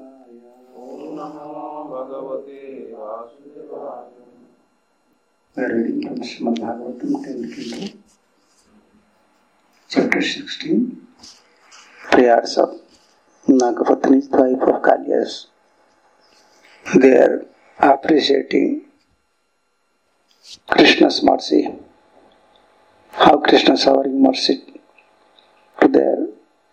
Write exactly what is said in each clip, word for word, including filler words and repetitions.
Om Namo Bhagavate Vasudevaya. We are reading from Srimad Bhagavatam, tenth Canto, chapter sixteen. Prayers of Nagapatni's wife of Kalyas. They are appreciating Krishna's mercy, how Krishna is showering mercy to their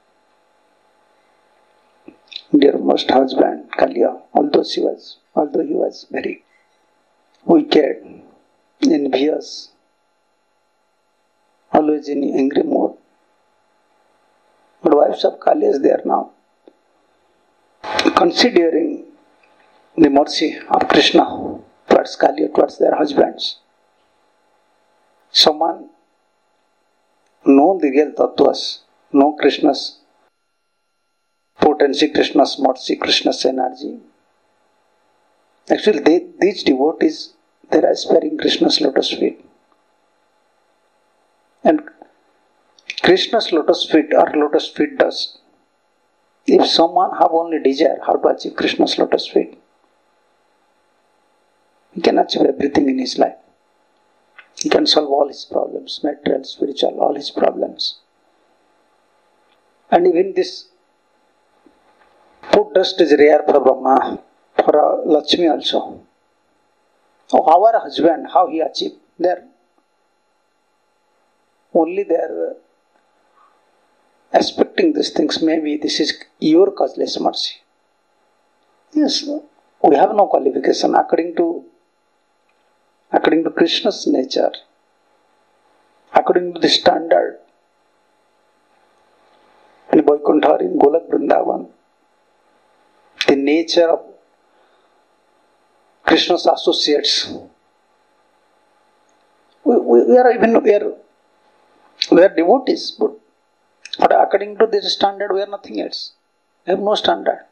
dearest husband Kalya, although she was, although he was very wicked, envious, always in angry mood. But wives of Kalya is there now, considering the mercy of Krishna towards Kalya, towards their husbands. Someone know the real tattvas, know Krishna's potency, Krishna's mercy, Krishna's energy. Actually, they, these devotees, they are aspiring Krishna's lotus feet. And Krishna's lotus feet or lotus feet dust. If someone have only desire how to achieve Krishna's lotus feet, he can achieve everything in his life. He can solve all his problems, material, spiritual, all his problems. And even this food dust is rare for Brahma, for uh, Lakshmi also. Oh, our husband, how he achieved? There, only they are expecting these things. Maybe this is your causeless mercy. Yes, we have no qualification according to according to Krishna's nature, according to the standard in Vaikuntha, in Golak Vrindavan, the nature of Krishna's associates. We, we, we are even we are, we are devotees, but, but according to this standard, we are nothing else. We have no standard.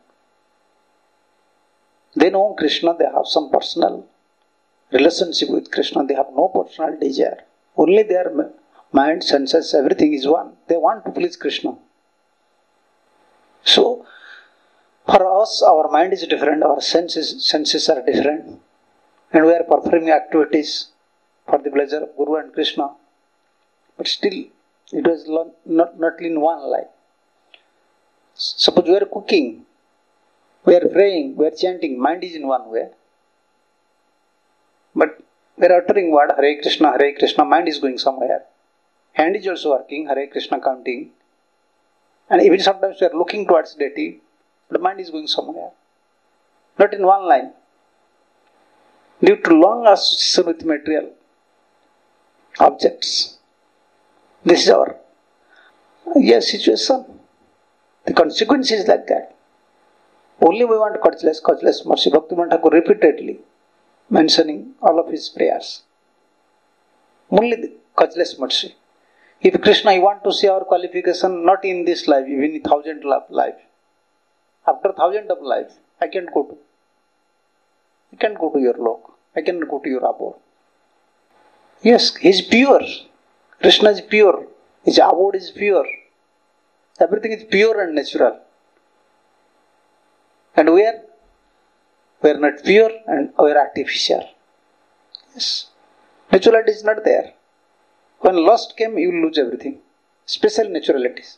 They know Krishna, they have some personal relationship with Krishna, they have no personal desire. Only their mind, senses, everything is one. They want to please Krishna. So, for us, our mind is different, our senses, senses are different, and we are performing activities for the pleasure of Guru and Krishna. But still, it was not, not in one life. Suppose we are cooking, we are praying, we are chanting, mind is in one way. But we are uttering word Hare Krishna, Hare Krishna, mind is going somewhere. Hand is also working, Hare Krishna counting. And even sometimes we are looking towards deity, the mind is going somewhere. Not in one line. Due to long association with material objects. This is our yes, situation. The consequence is like that. Only we want causeless, causeless mercy. Bhaktivinoda Thakur repeatedly mentioning all of his prayers. Only the causeless mercy. If Krishna, you want to see our qualification, not in this life, even in thousand of life. After thousand of life, I can't go to. I can't go to your lok. I cannot go to your abode. Yes, he is pure. Krishna is pure. His abode is pure. Everything is pure and natural. And we are, we are not pure and we are artificial. Yes. Naturality is not there. When lust came, you will lose everything. Special naturalities.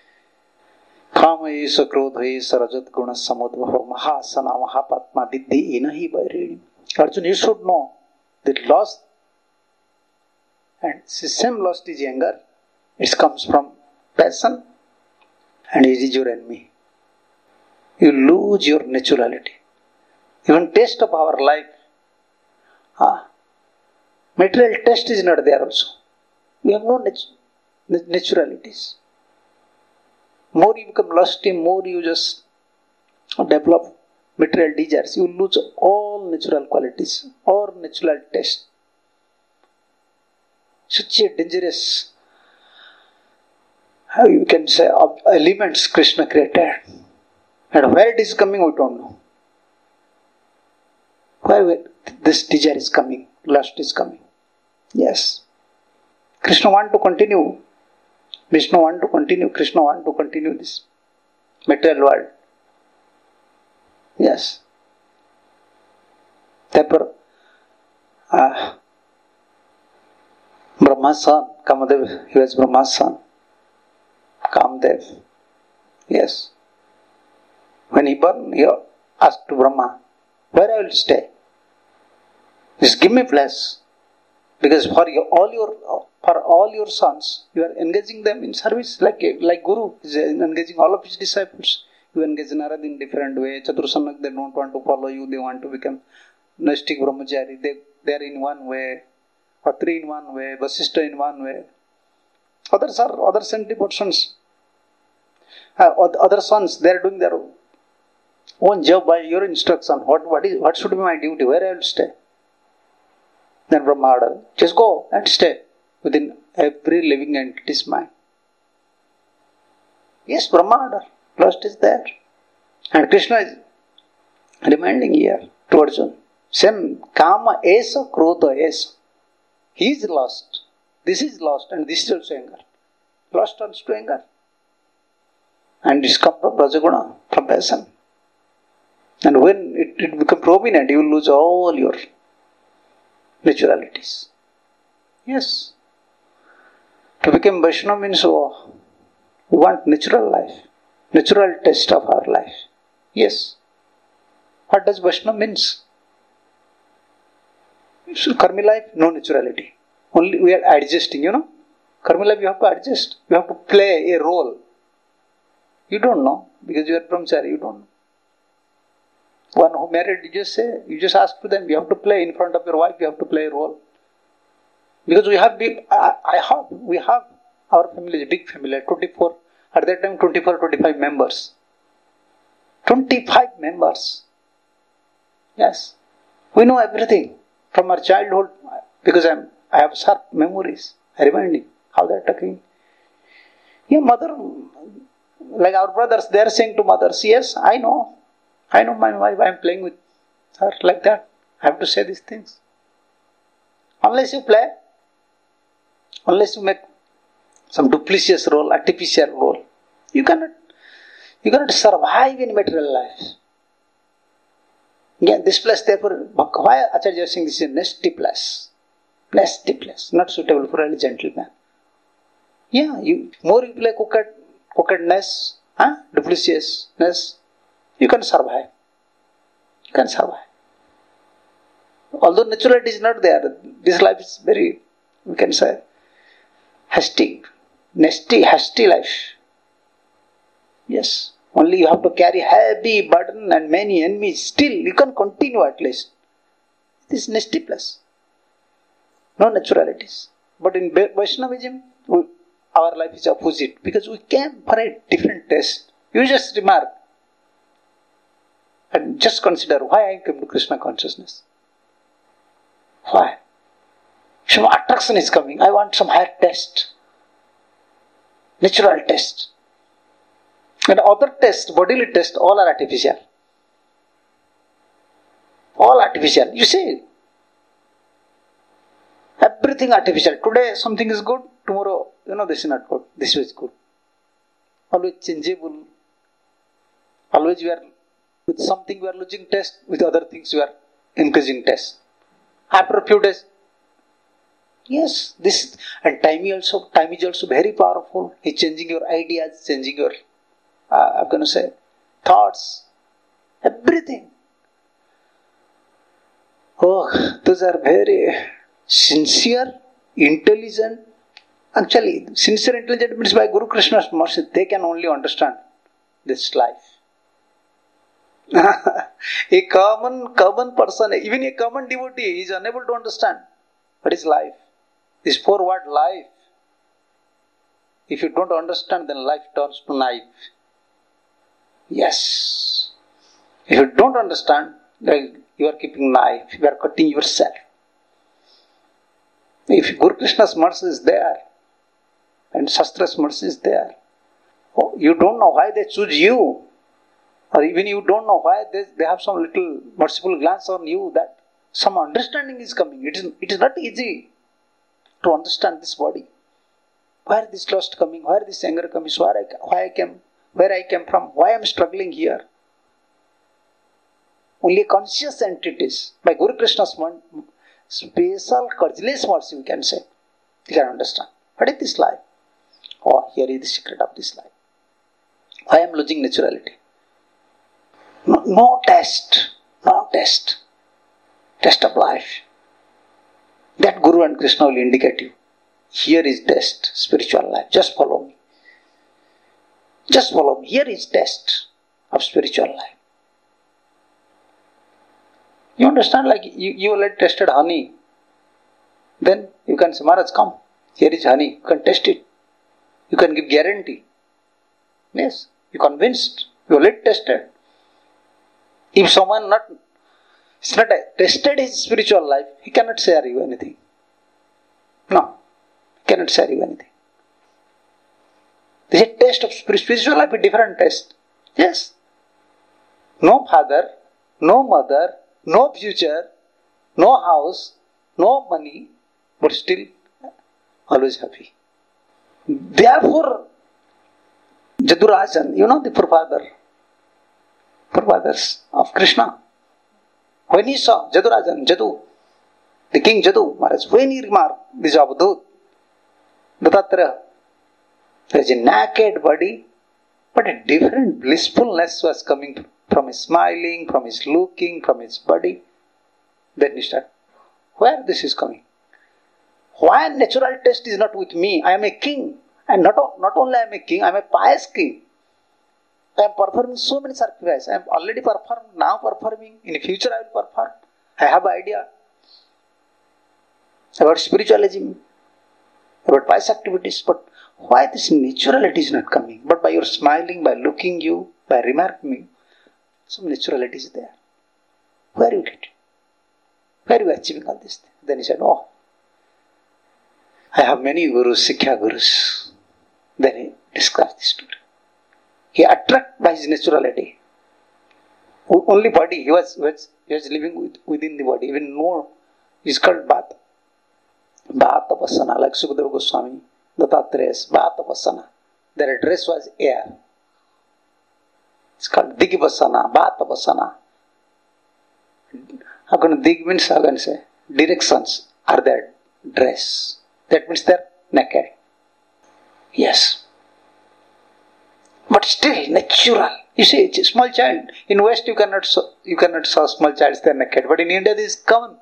Kama isa krodha isa rajat guna samudvaho mahasana mahapatma vidhi inahi vaireni. Arjuna, you should know that lust and the same lust is anger. It comes from passion and it is your enemy. You lose your naturality. Even taste of our life. Ah, material taste is not there also. We have no nat- naturalities. More you become lusty, more you just develop material desires. You lose all natural qualities, all natural taste. Such a dangerous, how you can say, elements Krishna created. And where it is coming, we don't know. Where this desire is coming, lust is coming. Yes. Krishna want to continue. Vishnu want to continue. Krishna want to continue this material world. Yes. Therefore, uh, Brahma's son, Kamadev, he was Brahma's son. Kamdev. Yes. When he born, he asked to Brahma, where I will stay? Just give me place. Because for your, all your for all your sons, you are engaging them in service like like Guru is engaging all of his disciples. You engage Narad in different way. Chatursanak, they don't want to follow you, they want to become Naistik Brahmachari. They, they are in one way. Atri in one way. Vasishtha in one way. Others are other saintly persons. Uh, other sons, they are doing their own job by your instruction. What, what, is, what should be my duty? Where I will stay? Then Brahma ordered, just go and stay within every living entity's mind. Yes, Brahma order. Lost is there. And Krishna is reminding here to Arjuna. Same kama esa krodha esa. He is lost. This is lost and this is also anger. Lost turns to anger. And this comes from Rajaguna, from passion. And when it, it becomes prominent, you will lose all your naturalities. Yes. To become Vaishnava means oh, we want natural life, natural taste of our life. Yes. What does Vaishnava means? So Karmi life, no naturality. Only we are adjusting, you know. Karmi life, you have to adjust. You have to play a role. You don't know because you are brahmachari, you don't know. One who married, you just say, you just ask to them, you have to play in front of your wife, you have to play a role. Because we have, big, I, I have, we have, our family is a big family, twenty-four, at that time twenty-four, twenty-five members. twenty-five members. Yes. We know everything from our childhood because I'm, I have sharp memories. I remind you how they are talking. Yeah, mother, like our brothers, they are saying to mothers, yes, I know. I know my wife, I am playing with her like that. I have to say these things. Unless you play, unless you make some duplicitous role, artificial role, you cannot, you cannot survive in material life. Yeah, this place, therefore, why Acharya is saying this is a nasty place? Nasty place, not suitable for any gentleman. Yeah, you more you play coquette, coquetteness, huh? Duplicitousness, you can survive. You can survive. Although naturality is not there, this life is very, we can say, hasty, nasty, hasty life. Yes. Only you have to carry heavy burden and many enemies. Still, you can continue at least. This nasty place. No naturalities. But in Vaishnavism, we, our life is opposite because we came for a different test. You just remark and just consider why I came to Krishna consciousness. Why? Some attraction is coming. I want some higher test. Natural test. And other tests, bodily tests, all are artificial. All artificial. You see, everything artificial. Today something is good, tomorrow, you know, this is not good, this is good. Always changeable. Always we are, with something we are losing taste, with other things we are increasing taste. After a few days, yes, this, and time is also, time is also very powerful. It's changing your ideas, changing your, uh, I'm going to say, thoughts, everything. Oh, those are very sincere, intelligent. Actually, sincere, intelligent means by Guru Krishna's mercy, they can only understand this life. A common, common person, even a common devotee is unable to understand what is life. This four word life. If you don't understand, then life turns to knife. Yes. If you don't understand, then you are keeping knife, you are cutting yourself. If Guru Krishna's mercy is there, and Shastra's mercy is there, oh, you don't know why they choose you. Or even you don't know why they, they have some little merciful glance on you, that some understanding is coming. It is, it is not easy to understand this body. Where this lust coming, where this anger coming, where I, why I came, where I came from, why I am struggling here. only conscious entities. By Guru Krishna's one special Karjlis words, you can say. You can understand. What is this life? Oh, here is the secret of this life. I am losing naturality. No, no test. No test. Test of life. That Guru and Krishna will indicate you. Here is test, spiritual life. Just follow me. Just follow me. Here is test of spiritual life. You understand? Like you, you already tested honey. Then you can say, Maharaj, come. Here is honey. You can test it. You can give guarantee. Yes. You convinced. You already tested. If someone not, it's not tested his spiritual life, he cannot share you anything. No. He cannot share you anything. This is a test of spiritual life, a different test. Yes. No father, no mother, no future, no house, no money, but still always happy. Therefore, Jadurajan, you know the forefather, forefathers of Krishna. When he saw Jadurajan, Jadu, the king Jadu, Maharaj, when he remarked this Avadut, Dattatreya, there is a naked body, but a different blissfulness was coming from his smiling, from his looking, from his body. Then he started, where this is coming? Why natural test is not with me? I am a king. And not, not only I am a king, I am a pious king. I am performing so many sacrifices. I am already performed, now performing. In the future I will perform. I have an idea about spiritualism, about pious activities. But why this naturality is not coming? But by your smiling, by looking you, by remarking you, some naturality is there. Where you get it? Where are you achieving all this? Then he said, oh, I have many gurus, Sikhya gurus. Then he describes this story. He attracted by his naturality. Only body, he was, he was living with, within the body. Even more, is called Bhat. Bhat Tapasana, like Sukadeva Goswami, Dattatreya's Bhat Tapasana. Their address was air. It's called Digvasana, Bhat Tapasana. How can Dig means, how can I say, directions are their dress. That means they're naked. Yes. But still natural. You see, it's a small child. In West you cannot saw, you cannot saw small child they're naked. But in India this is common.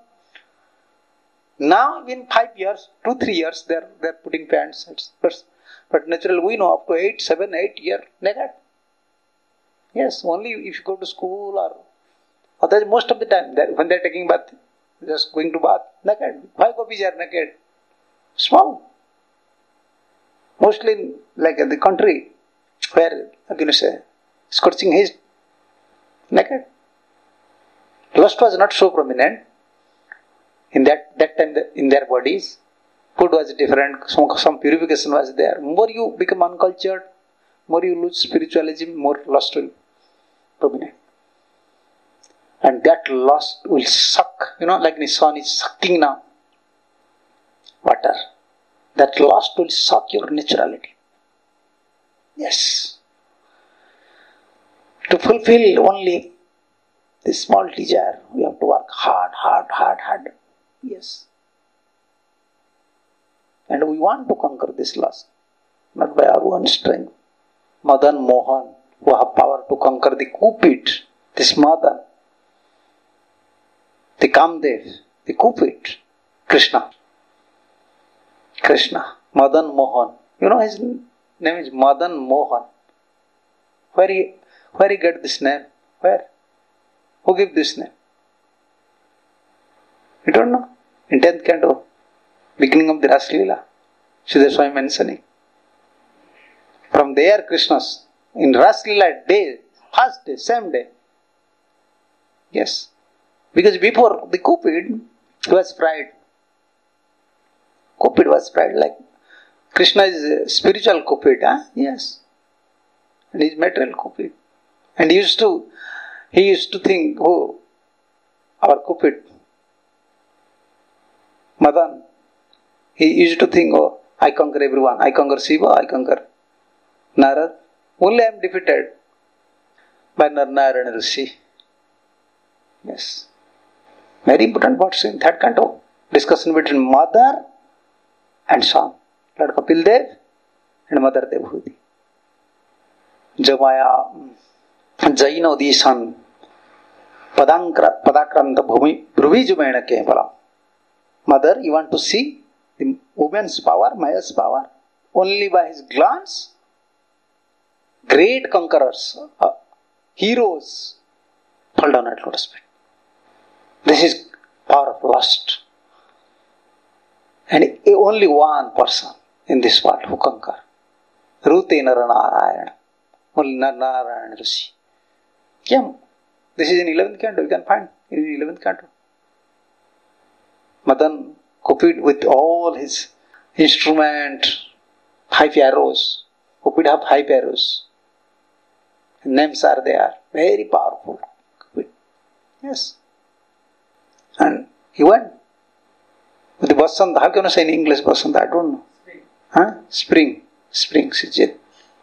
Now in five years, two, three years they're they're putting pants. But, but natural we know up to eight, seven, eight year naked. Yes, only if you go to school or otherwise most of the time they're, when they're taking bath, just going to bath naked. Why gopis are naked? Small. Mostly in, like in the country where, how can you say, scorching his naked. Lust was not so prominent in that, that time in their bodies. Food was different, some, some purification was there. More you become uncultured, more you lose spiritualism, more lust will prominent. And that lust will suck, you know, like the sun is sucking now water. That lust will suck your naturality. Yes. To fulfill only this small desire, we have to work hard, hard, hard, hard. Yes. And we want to conquer this lust, not by our own strength. Madan Mohan, who have power to conquer the Cupid, this Madan, the Kamdev, the Cupid, Krishna. Krishna, Madan Mohan. You know his name is Madan Mohan. Where he, where he got this name? Where? Who gave this name? You don't know? In tenth canto, beginning of the Ras Leela, Sridhar Swami mentioning. From there, Krishna's in Ras Leela day, first day, same day. Yes. Because before the Cupid, he was pride. Cupid was pride. Like Krishna is a spiritual Cupid, huh? Yes. And he is material Cupid. And he used to, he used to think, oh, our Cupid, Madan, he used to think, oh, I conquer everyone. I conquer Shiva, I conquer Narad. Only I am defeated by Narayana Rishi. Yes. Very important words in third canto. Discussion between mother and son. Lord Kapil Dev and Mother Devhuti. Jamaya Jaino Dishan Padankra Padakranta Bhumi Bruvijumena Kevalam. Mother, you want to see the woman's power, Maya's power? Only by his glance? Great conquerors, uh, heroes, fall down at lotus feet. This is power of lust. And only one person in this world who conquer. Rute Naranarayana. Only Naranarayana Rishi. Yeah. This is in eleventh canto. You can find in eleventh canto. Madan copied with all his instrument, five arrows. Copied have five arrows. Names are there. Very powerful. Yes. And he went with the Basant. How can I say in English Basant? I don't know. Spring. Huh? Spring. Spring season.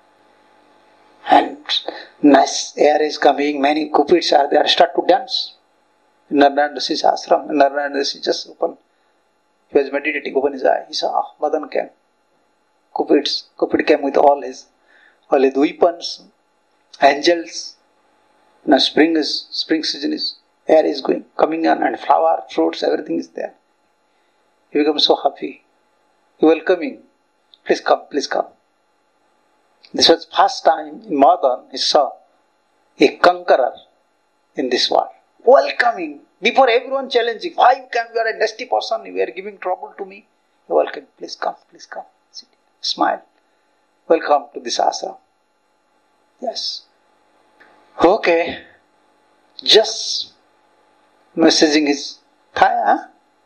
And nice air is coming. Many cupids are there. Start to dance. Narayana Rishi's ashram. Narayana Rishi just open. He was meditating. Open his eye. He saw, ah, Madan came. Cupids. Cupid came with all his, all his weapons. Angels. Now spring is, spring season is, air is going, coming on, and flower, fruits, everything is there. He becomes so happy. He welcoming. Please come, please come. This was first time in Madan he saw a conqueror in this world. Welcoming. Before everyone challenging. Why you can, you are a nasty person, you are giving trouble to me. You welcome. Please come, please come. Sit. Smile. Welcome to this ashram. Yes. Okay. Just messaging his thigh, huh?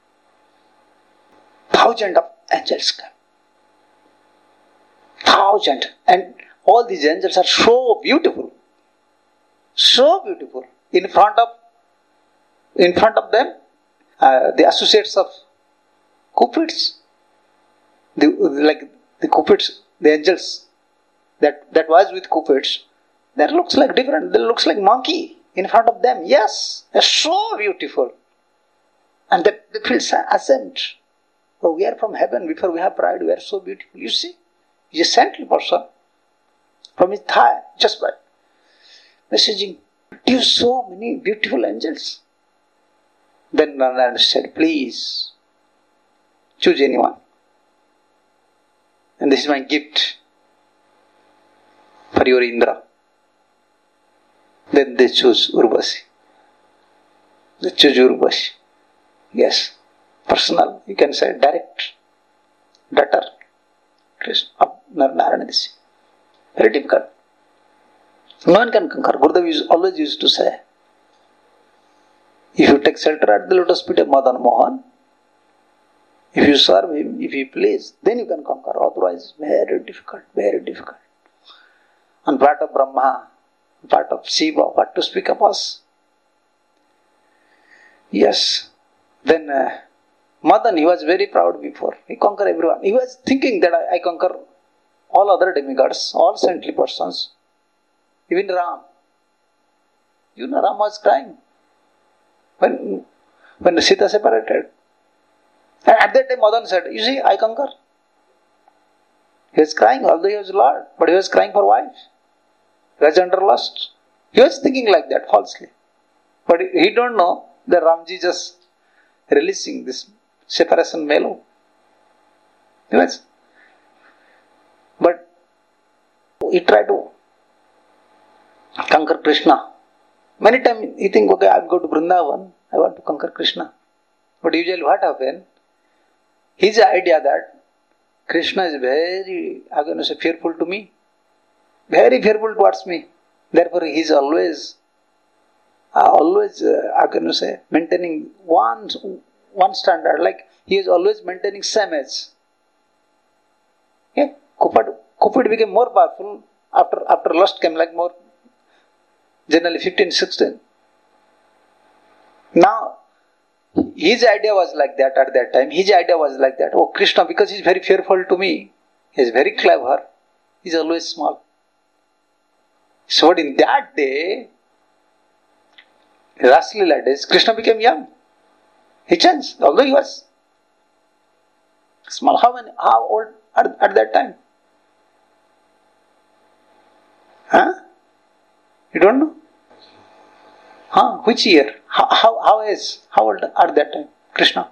Thousand of angels come. Thousand. And all these angels are so beautiful. So beautiful. In front of in front of them, uh, the associates of Cupids. The, like the Cupids, the angels that, that was with Cupids, that looks like different. That looks like monkey in front of them. Yes, they're so beautiful. And they, they feel ascent. Oh, we are from heaven. Before we have pride, we are so beautiful. You see, he's a saintly person. From his thigh, just by messaging, you so many beautiful angels. Then Narayana said, please, choose anyone. And this is my gift for your Indra. Then they choose Urvasi. They choose Urvasi. Yes. Personal. You can say direct. Daughter. Narayana Rishi. Very difficult. No one can conquer. Gurudev always used to say, if you take shelter at the lotus feet of Madan Mohan, if you serve him, if he please, then you can conquer. Otherwise, very difficult, very difficult. On part of Brahma, part of Shiva, what to speak of us? Yes. Then uh, Madan, he was very proud before. He conquered everyone. He was thinking that I, I conquer all other demigods, all saintly persons, even Ram. You know, Ram was crying when when Sita separated. And at that time, Madan said, you see, I conquer. He was crying, although he was Lord, but he was crying for wife. He was under lust. He was thinking like that falsely. But he don't know that Ramji just releasing this separation mellow. He was. But he tried to conquer Krishna. Many times he think, okay, I'll go to Vrindavan, I want to conquer Krishna. But usually what happens? His idea that Krishna is very, how can I say, fearful to me. Very fearful towards me. Therefore he is always, uh, always, uh, how can I say, maintaining one, one standard. Like he is always maintaining same age. Yeah, Cupid, Cupid became more powerful after, after lust came like more, generally fifteen, sixteen. Now, his idea was like that at that time. His idea was like that. Oh, Krishna, because he is very fearful to me, he is very clever, he is always small. So in that day, Rasa Leela days, Krishna became young. He changed, although he was small. How many? How old at, at that time? Huh? You don't know? Huh? Which year? How, how, how is? How old at that time? Krishna?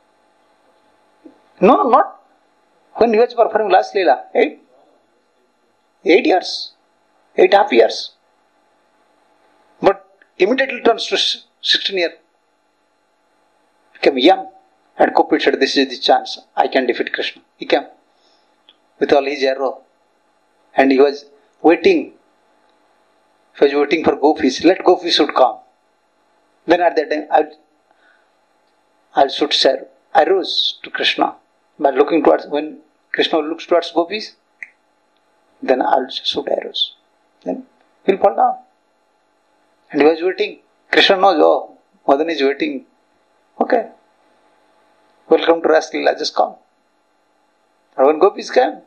No, not. When he was performing last Leela? Eight? Eight years. Eight half years. But immediately turns to sixteen years. Became young. And Gopi said, this is the chance. I can defeat Krishna. He came with all his arrow. And he was waiting. He was waiting for Gopis. Let Gopis should come. Then at that time, I'll, I'll shoot arrows to Krishna. By looking towards, when Krishna looks towards Gopis, then I'll shoot arrows. Then he'll fall down. And he was waiting. Krishna knows, oh, Madan is waiting. Okay. Welcome to Rasa Leela, just come. And when Gopis came,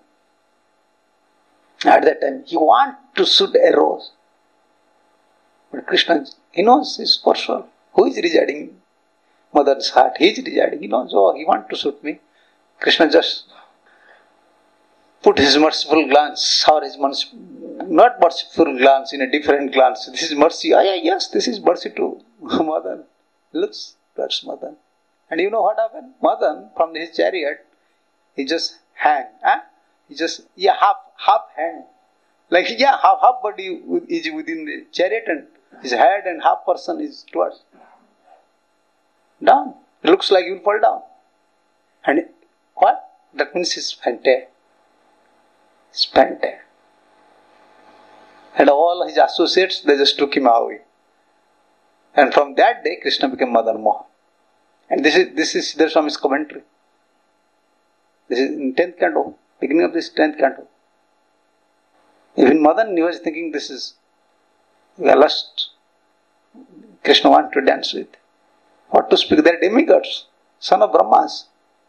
at that time, he wants to shoot arrows. But Krishna, he knows his personal. Who is residing in Madan's heart? He is residing. He knows, oh, he wants to shoot me. Krishna just put his merciful glance, or his merciful, not merciful glance, in a different glance. This is mercy. Oh, yeah, yes, this is mercy to Madan. Looks, that's Madan. And you know what happened? Madan, from his chariot, he just hang. Huh? He just, yeah, half, half hang. Like, yeah, half, half body is within the chariot and his head and half person is towards down. It looks like he will fall down. And what? That means he's fainted. He's fainted. And all his associates, they just took him away. And from that day, Krishna became Madan Mohan. And this is this is Siddhar Swami's commentary. This is in tenth canto, beginning of this tenth canto. Even Madan, he was thinking this is a lust Krishna wants to dance with. What to speak? They are demigods, son of Brahmas.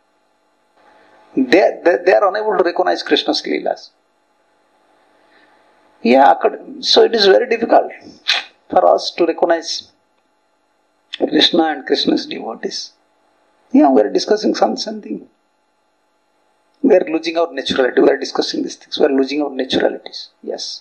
They, they, they are unable to recognize Krishna's Leelas. Yeah, so it is very difficult for us to recognize Krishna and Krishna's devotees. Yeah, we are discussing some, something. We are losing our naturality. We are discussing these things. We are losing our naturalities. Yes.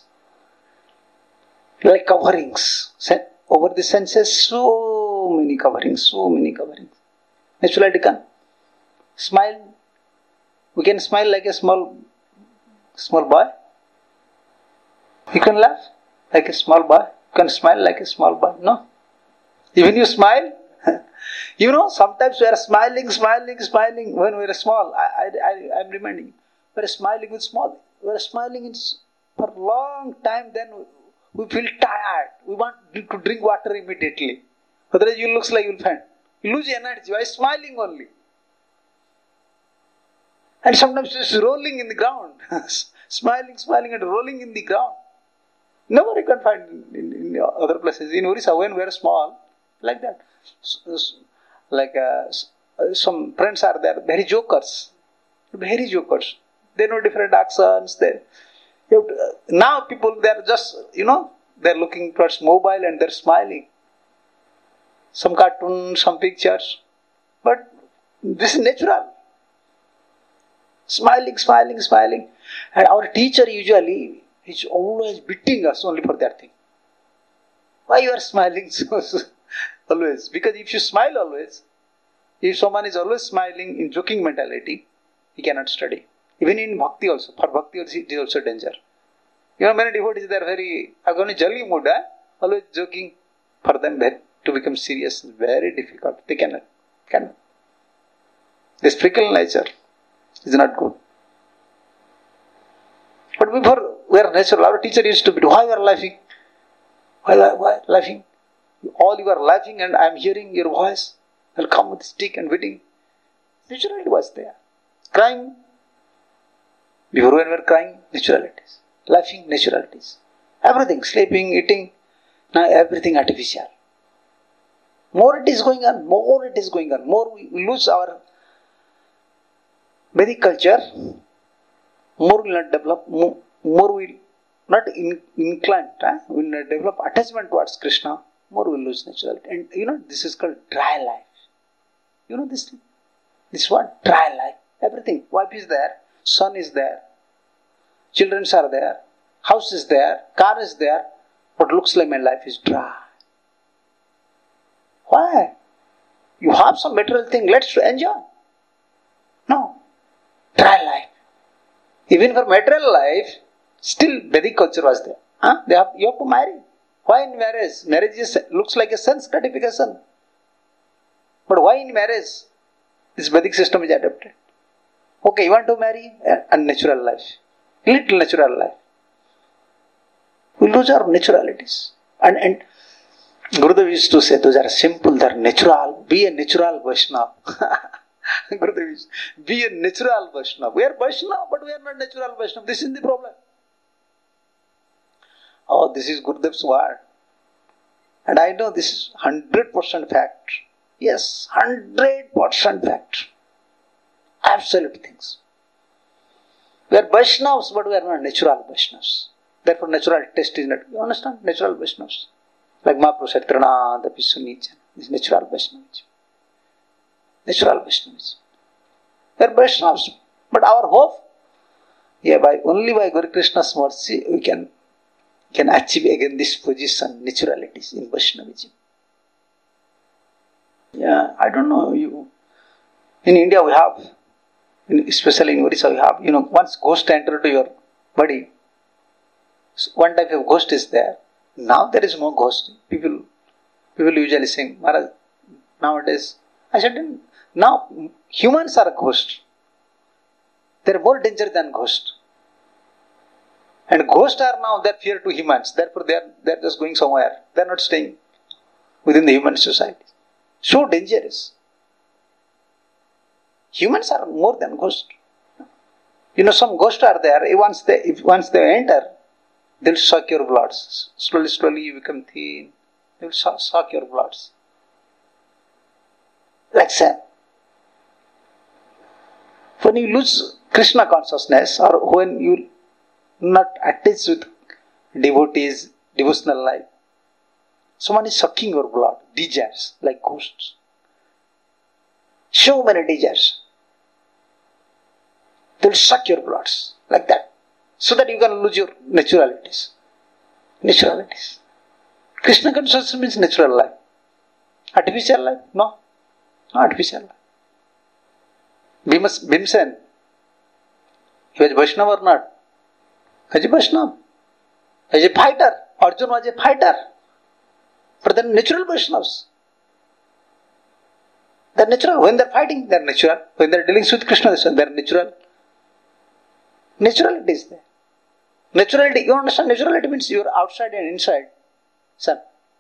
Like coverings. Over the senses, so many coverings, so many coverings. Naturality can smile. We can smile like a small, small boy. You can laugh like a small boy. You can smile like a small boy. No. Even you smile, you know, sometimes we are smiling, smiling, smiling when we are small. I, I, I am reminding you. We are smiling with small. We are smiling in, for a long time, then we feel tired. We want to drink water immediately. Otherwise, you look like you will faint. You lose energy by smiling only. And sometimes just rolling in the ground. Smiling, smiling and rolling in the ground. Nobody can find in, in, in other places. In Orissa, when we are small, like that. Like uh, some friends are there, very jokers. Very jokers. They know different accents. They, you have to, uh, now people, they are just, you know, they are looking towards mobile and they are smiling. Some cartoons, some pictures. But this is natural. Smiling, smiling, smiling. And our teacher usually is always beating us only for that thing. Why you are smiling so, so always? Because if you smile always, if someone is always smiling in joking mentality, he cannot study. Even in bhakti also. For bhakti also, it is also danger. You know, many devotees, they are very, are going to jolly mood, eh? Always joking. For them to become serious is very difficult. They cannot. cannot. This fickle nature is not good. But before we are natural, our teacher used to be, why you are laughing? Why, why laughing? All you are laughing and I am hearing your voice. I will come with stick and beating. Naturally it was there. Crying. Before when we were crying, naturalities. Laughing, naturalities. Everything, sleeping, eating. Now everything artificial. More it is going on, more it is going on. More we lose our Vedic culture, more will not develop, more, more will not in, inclined, eh? will not develop attachment towards Krishna, more we lose naturality. And you know, this is called dry life. You know this thing? This what? Dry life. Everything. Wife is there, son is there, children are there, house is there, car is there, but looks like my life is dry. Why? You have some material thing, let's enjoy. No. Dry life. Even for material life, still Vedic culture was there. Huh? They have, you have to marry. Why in marriage? Marriage is, looks like a sense gratification. But why in marriage? This Vedic system is adopted. Okay, you want to marry? A natural life. Little natural life. We lose our naturalities. And, and Gurudev used to say, those are simple, they are natural. Be a natural Vaishnava. Gurudev used to be a natural Vaishnava. We are Vaishnava, but we are not natural Vaishnava. This is the problem. Oh, this is Gurudev's word. And I know this is one hundred percent fact. Yes, one hundred percent fact. Absolute things. We are Vaishnavas, but we are not natural Vaishnavas. Therefore, natural taste is not. You understand? Natural Vaishnavas. Like Mahaprabhu said, Trinadapi Sunichan. This is natural Vaishnavism. Natural Vaishnavism. We are Vaishnavas. But our hope, yeah, by only by Guru Krishna's mercy, we can, can achieve again this position, naturalities in Vaishnavism. Yeah, I don't know. You in India we have, in, especially in Orissa we have, you know, once ghost enter to your body, one type of ghost is there. Now there is no ghost. People, people usually sing, Maharaj, nowadays, I said, now humans are a ghost. They are more dangerous than ghosts. And ghosts are now, they are fear to humans. Therefore they are, they are just going somewhere. They are not staying within the human society. So dangerous. Humans are more than ghosts. You know, some ghosts are there. Once they, if once they enter, they will suck your bloods. Slowly, slowly you become thin. They will suck, suck your bloods. Like that. When you lose Krishna consciousness, or when you not attached with devotees, devotional life, someone is sucking your blood, desires, like ghosts. So many desires. They will suck your bloods, like that. So that you can lose your naturalities. Naturalities. Krishna consciousness means natural life. Artificial life? No. No artificial life. Bhimas, Bhimsen, he was Vaishnava or not? He was a Vaishnava. He was a fighter. Arjuna was a fighter. But they are natural Vaishnavas. They are natural. When they are fighting, they are natural. When they are dealing with Krishna, they are natural. Naturality is there. Naturality, you understand? Naturality means you are outside and inside. Son.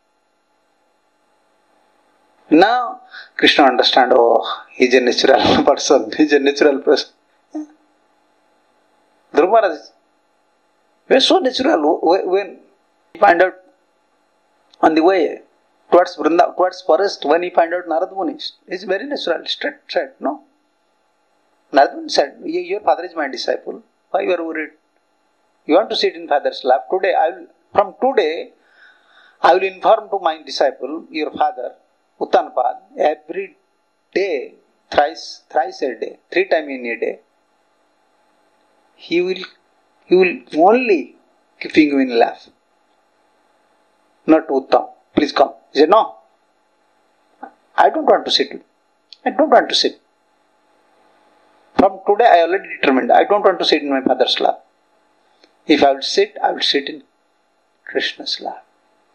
Now, Krishna understand, oh, he is a natural person. He is a natural person. Yeah. Dhruva Maharaj, we are so natural. When he find out on the way towards Vrindavan, towards forest, when he find out Narada Muni, he is very natural, straight, straight, no? Narada Muni said, your father is my disciple. Why you are worried? You want to sit in father's lap. Today, I will, from today, I will inform to my disciple, your father, Uttanapad, every day, thrice, thrice a day, three times in a day, he will, he will only keeping you in lap. Not Uttam. Please come. He said, no. I don't want to sit. I don't want to sit. From today, I already determined, I don't want to sit in my father's lap. If I will sit, I will sit in Krishna's lap.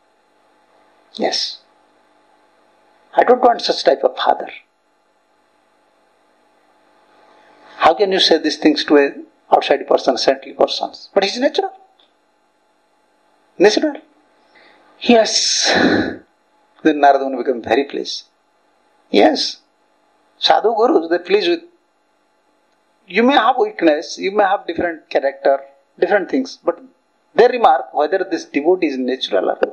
Yes. I don't want such type of father. How can you say these things to an outside person, saintly person? But he is natural. Natural. Yes. Then Narada Muni became very pleased. Yes. Sadhu Gurus, they please with. You may have weakness, you may have different character, different things, but they remark whether this devotee is natural or not.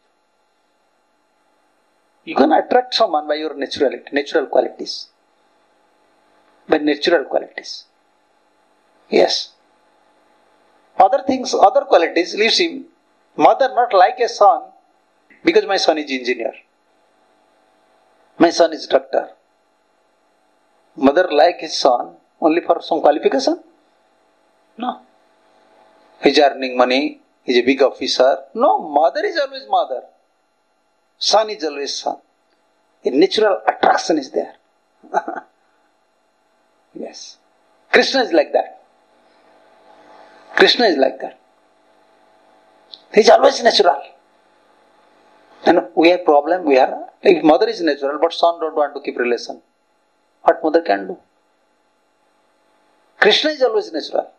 You can attract someone by your naturality, natural qualities. By natural qualities. Yes. Other things, other qualities leaves him. Mother not like a son, because my son is engineer. My son is doctor. Mother like his son only for some qualification? No. He is earning money, he is a big officer. No, mother is always mother. Son is always son. A natural attraction is there. Yes. Krishna is like that. Krishna is like that. He is always natural. And we have problem, we are, if mother is natural but son don't want to keep relation, what mother can do? Krishna is always natural.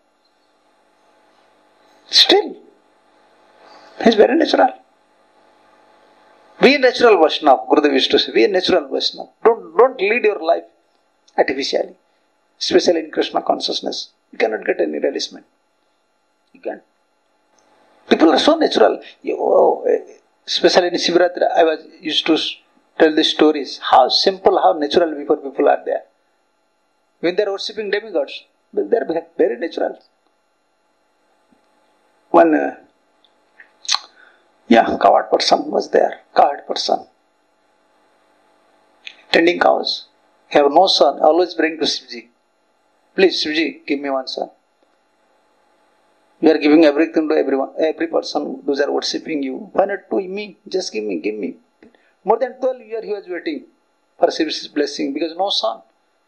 Still, he is very natural. Be a natural Vaishnava, Gurudev used to say, be a natural Vaishnava. Don't, don't lead your life artificially, especially in Krishna consciousness. You cannot get any realization. You can't. People are so natural. You, oh, especially in Shivratri, I was used to tell the stories. How simple, how natural people, people are there. When they are worshipping demigods, they are very natural. One, uh, yeah, coward person was there. Coward person. Tending cows. Have no son. Always bring to Shivji. Please, Shivji, give me one son. You are giving everything to everyone, every person who are worshipping you. Why not to me? Just give me, give me. More than twelve years he was waiting for Shivji's blessing because no son.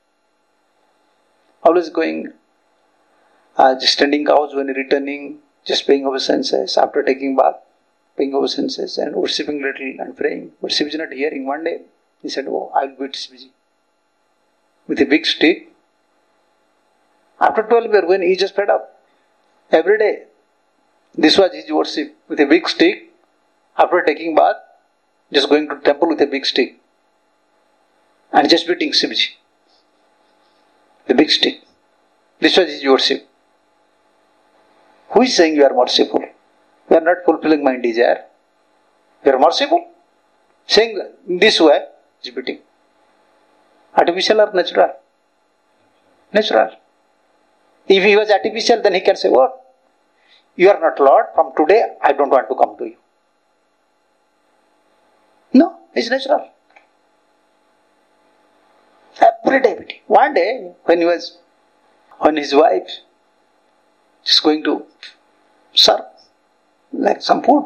Always going, uh, just tending cows when returning, just paying obeisances after taking bath, paying obeisances and worshipping little and praying. But Shivji not hearing. One day he said, oh, I will beat Shivji with a big stick. After twelve years, when he just fed up, every day, this was his worship with a big stick. After taking bath, just going to temple with a big stick and just beating Shivji. The big stick. This was his worship. Who is saying you are merciful? You are not fulfilling my desire. You are merciful? Saying this way is beating. Artificial or natural? Natural. If he was artificial, then he can say, what? You are not Lord. From today, I don't want to come to you. No, it's natural. Every day. One day, when he was, when his wife is going to serve, like some food.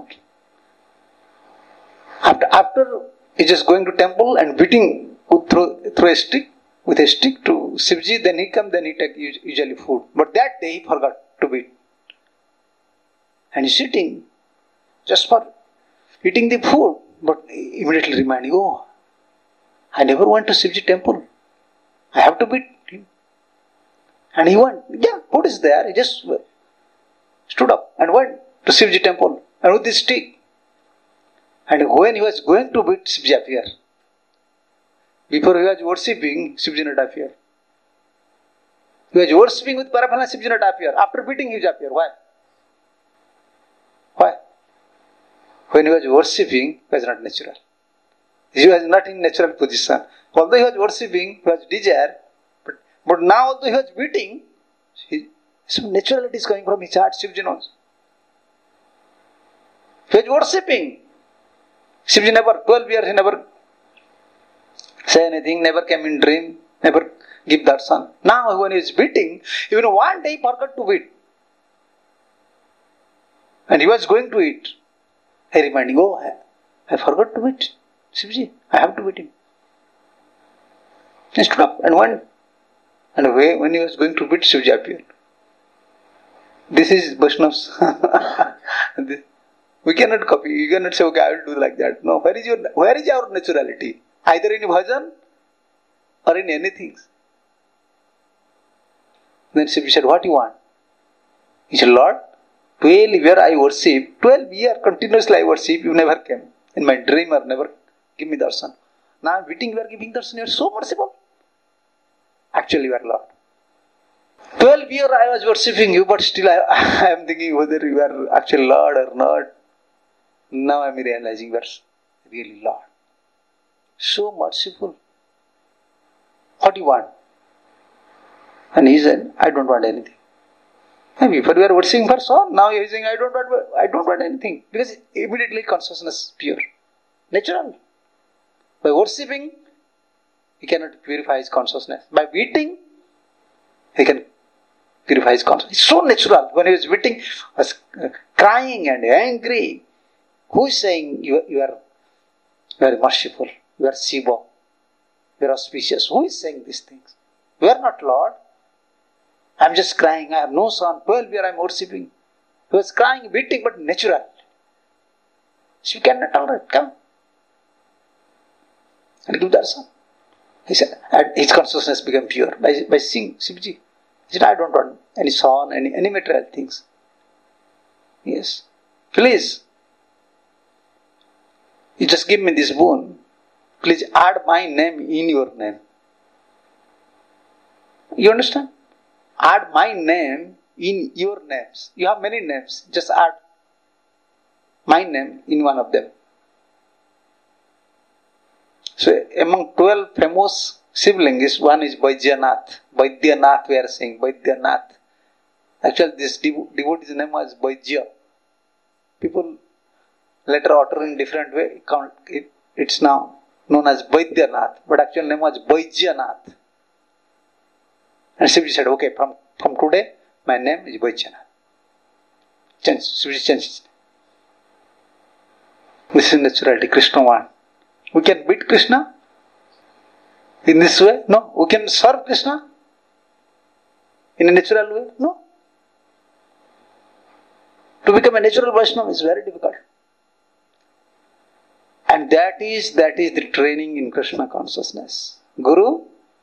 After, after he just going to temple and beating through, through a stick, with a stick to Shivji, then he come, then he take usually food. But that day he forgot to beat. And he's sitting just for eating the food, but immediately reminding, oh, I never went to Shivji temple. I have to beat him. And he went, yeah, food is there. He just stood up and went to Shivji temple and with this stick. And when he was going to beat, Shivji appeared. Before he was worshipping, Shivji not appear. He was worshipping with paraphernalia, Shivji not appear. After beating, he appear. Why? Why? When he was worshipping, he was not natural. He was not in natural position. Although he was worshipping, he was desire. But, but now, although he was beating, he, some naturality is coming from his heart. Shivji knows. He was worshipping. Shivji never, twelve years, he never say anything, never came in dream, never give darshan. Now when he is beating, even one day he forgot to beat. And he was going to eat. I reminding, oh, I, I forgot to beat Shivji. I have to beat him. He stood up and went. And when he was going to beat, Shivji appeared. This is Vaishnavas. We cannot copy. You cannot say, okay, I will do like that. No, where is your, where is our naturality? Either in bhajan or in anything. Then Shivji said, what do you want? He said, Lord, twelve years I worship, twelve years continuously I worship, you never came. In my dream or never give me darshan. Now beating you are giving darshan, you are so merciful. Actually you are Lord. twelve years I was worshipping you, but still I, I am thinking whether you are actually Lord or not. Now I am realizing you are really Lord. So merciful. What do you want? And he said, I don't want anything. And before we were worshipping for so, now he is saying, I don't want, I don't want anything. Because immediately consciousness pure. Natural. By worshipping, he cannot purify his consciousness. By beating, he can purify his consciousness. It's so natural. When he was beating, he was crying and angry. Who is saying you, you are you are merciful? You are Shiva. You are auspicious. Who is saying these things? You are not Lord. I am just crying. I have no son. twelve years I am worshipping. He was crying, beating, but natural. So you cannot tolerate. Come. And give darshan. He said, and his consciousness became pure by, by seeing Shivji. He said, I don't want any son, any, any material things. Yes. Please. You just give me this boon. Please add my name in your name. You understand? Add my name in your names. You have many names. Just add my name in one of them. So among twelve famous siblings, one is Baidyanath. Baidyanath we are saying. Baidyanath. Actually this devotee's name was Baidya. People later utter in different way. It, it's now known as Baidyanath. But actual name was Baidyanath. And Shivji said, okay, from, from today, my name is Baidyanath. Change. Shivji changed. This is naturality. Krishna wants. We can beat Krishna in this way? No. We can serve Krishna in a natural way? No. To become a natural Vaishnava is very difficult. And that is, that is the training in Krishna consciousness. Guru,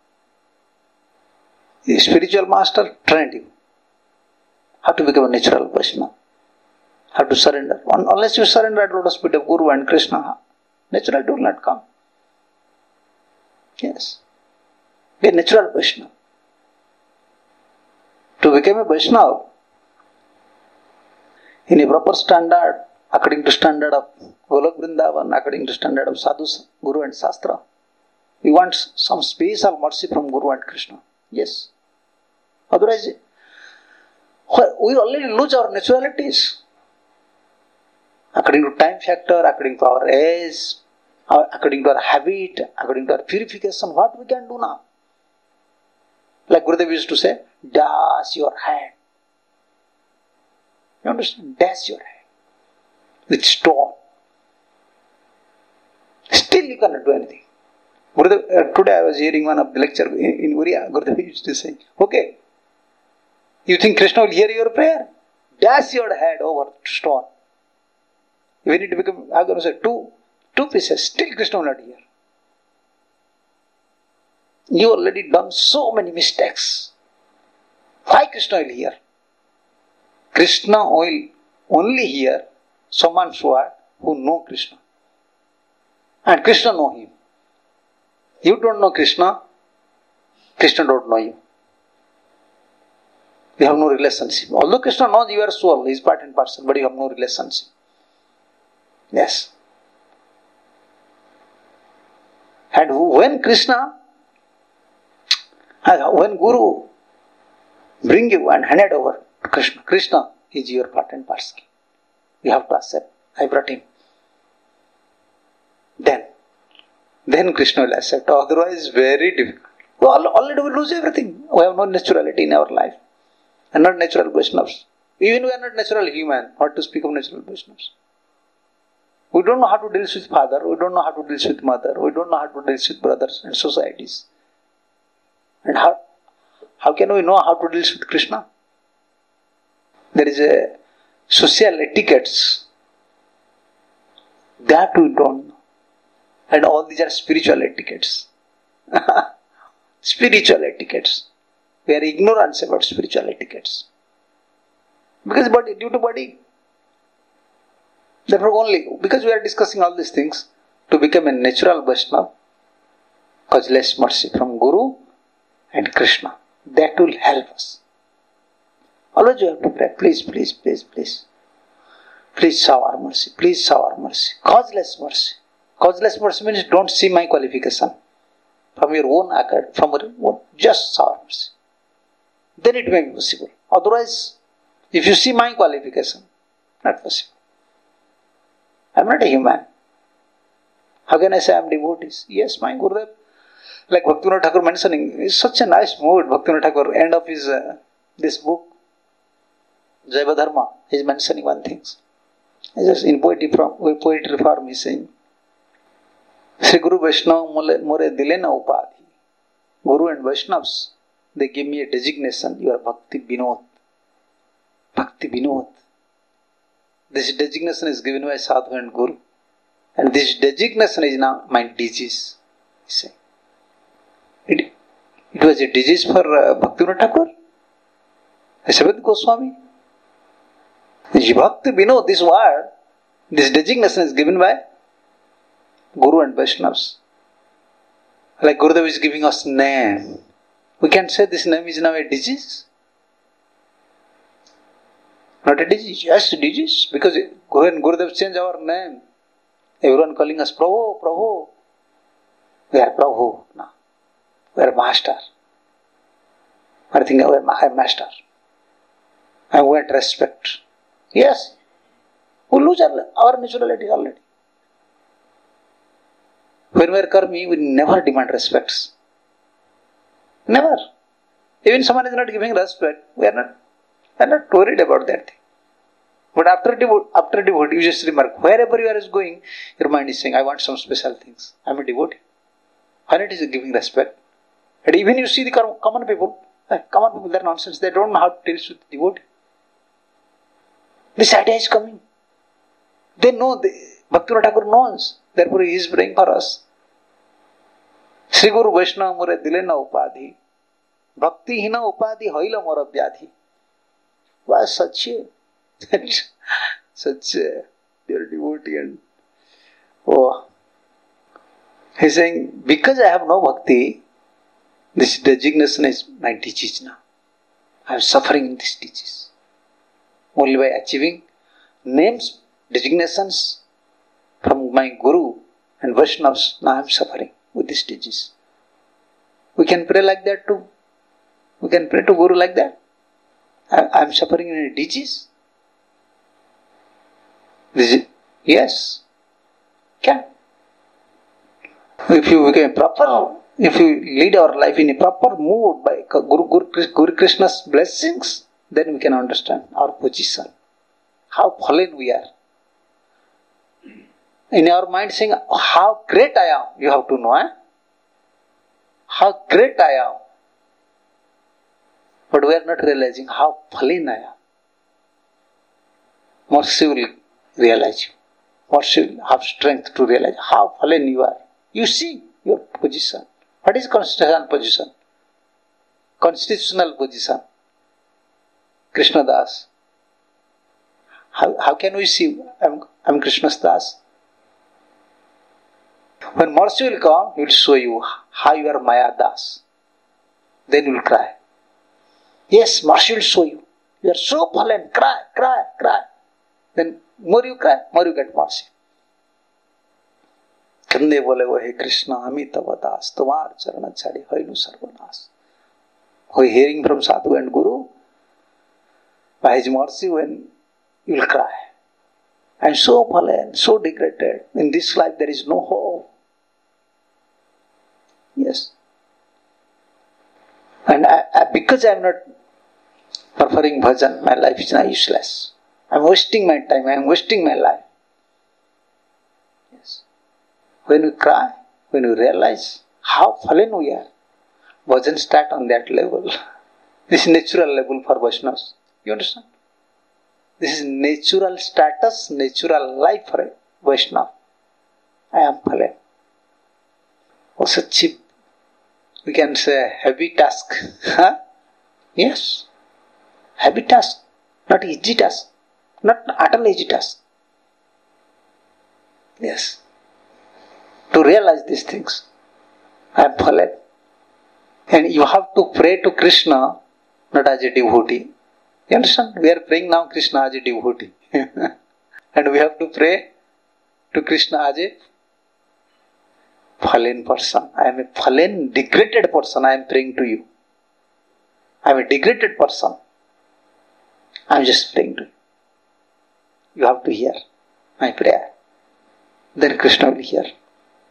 the spiritual master, trained you how to become a natural Vaishnava, how to surrender. Unless you surrender at lotus feet of Guru and Krishna, natural will not come. Yes. Be a natural Vaishnava. To become a Vaishnava, in a proper standard, according to standard of Golok Vrindavan, according to standard of Sadhus, Guru and Shastra, we want some special mercy from Guru and Krishna. Yes. Otherwise, we already lose our naturalities. According to time factor, according to our age, according to our habit, according to our purification, what we can do now? Like Gurudev used to say, dash your hand. You understand? Dash your hand with stone. Still you cannot do anything. Gurudev, uh, today I was hearing one of the lecture in, in Uriya. Gurudev used to say, okay, you think Krishna will hear your prayer? Dash your head over stone. When it become, I'm going to say two, two pieces, still Krishna will not hear. You already done so many mistakes. Why Krishna will hear? Krishna will only hear someone who know Krishna. And Krishna know him. You don't know Krishna, Krishna don't know you. You have no relationship. Although Krishna knows you are soul, he is part and parcel, but you have no relationship. Yes. And when Krishna, when Guru bring you and hand it over to Krishna, Krishna is your part and parcel. You have to accept. I brought him. Then, then Krishna will accept. Otherwise, very difficult. We already we lose everything. We have no naturality in our life. And not natural Vaishnavas. Even we are not natural human. What to speak of natural Vaishnavas? We don't know how to deal with father. We don't know how to deal with mother. We don't know how to deal with brothers and societies. And how, how can we know how to deal with Krishna? There is a social etiquettes that we don't know. And all these are spiritual etiquettes. Spiritual etiquettes. We are ignorant about spiritual etiquettes. Because body, due to body. Therefore only, because we are discussing all these things, to become a natural Vaishnava, cause less mercy from Guru and Krishna. That will help us. Always you have to pray, please, please, please, please. Please show our mercy, please show our mercy. Causeless mercy. Causeless mercy means don't see my qualification. From your own accord, from your own, just show our mercy. Then it may be possible. Otherwise, if you see my qualification, not possible. I am not a human. How can I say I am devotees? Yes, my Gurudev, like Bhaktivinoda Thakur mentioning, it's such a nice mood. Bhaktivinoda Thakur, end of his uh, this book, Jaiva Dharma, he is mentioning one thing. He just in poetry from poetry form, he is saying, Sri Guru Vaishnava more dile na upadhi. Guru and Vaishnavas, they give me a designation. You are Bhakti Vinod. Bhakti Vinod. This designation is given by Sadhu and Guru. And this designation is now my disease. It, it was a disease for uh, Bhaktivinoda Thakur. Sabad Goswami. Bhakti Vinod, this word, this designation is given by Guru and Vaishnavas. Like Gurudev is giving us name. We can't say this name is now a disease. Not a disease. Yes, a disease. Because Guru and Gurudev change our name. Everyone calling us Prabhu, Prabhu. We are Prabhu now. We are Master. I think we are Master. I want respect. Yes. We lose our naturality already. When we are karmi, we never demand respects. Never. Even someone is not giving respect, we are not, we are not worried about that thing. But after devotee, after devotee, you just remark, wherever you are going, your mind is saying, I want some special things. I am a devotee. When it is giving respect. And even you see the common people, common people, they are nonsense. They don't know how to deal with devotee. This idea is coming. They know, the Bhaktivinoda Thakur knows. Therefore he is praying for us. Sri Guru Vaishnava more dile na upadhi. Bhakti hina upadhi hoila mora vyadhi. Why such a such a dear devotee and oh, he's saying, because I have no bhakti, this designation is my disease now. I am suffering in this disease. Only by achieving names, designations from my Guru and Vaishnavas, now I am suffering with this disease. We can pray like that too. We can pray to Guru like that. I am suffering in a disease. This is, yes. Can. If you become proper, if you lead our life in a proper mood by Guru, Guru, Guru Krishna's blessings, then we can understand our position. How fallen we are. In our mind saying, how great I am, you have to know. Eh? How great I am. But we are not realizing how fallen I am. Mercy will realize you. Mercy will have strength to realize how fallen you are. You see your position. What is constitutional position? Constitutional position. Krishna Das. How, how can we see I am, I am Krishna Das? When mercy will come, he will show you how you are Maya Das. Then you will cry. Yes, mercy will show you. You are so fallen. Cry, cry, cry. Then more you cry, more you get mercy. Kande bole wo he Krishna amitava das tumar charana chadi hoinu sarvanas. Who hearing from Sadhu and Guru, by his mercy when you will cry. I am so fallen, so degraded. In this life there is no hope. Yes. And I, I, because I am not preferring bhajan, my life is now useless. I am wasting my time, I am wasting my life. Yes. When we cry, when we realize how fallen we are, bhajan start on that level. This is natural level for Vaishnavas. You understand? This is natural status, natural life for a Vaishnava. I am fallen. Oh, such a, we can say, heavy task. Huh? Yes. Heavy task. Not easy task. Not utterly easy task. Yes. To realize these things. I am fallen. And you have to pray to Krishna, not as a devotee. You understand? We are praying now Krishna as a devotee. And we have to pray to Krishna as a fallen person. I am a fallen, degraded person. I am praying to you. I am a degraded person. I am just praying to you. You have to hear my prayer. Then Krishna will hear.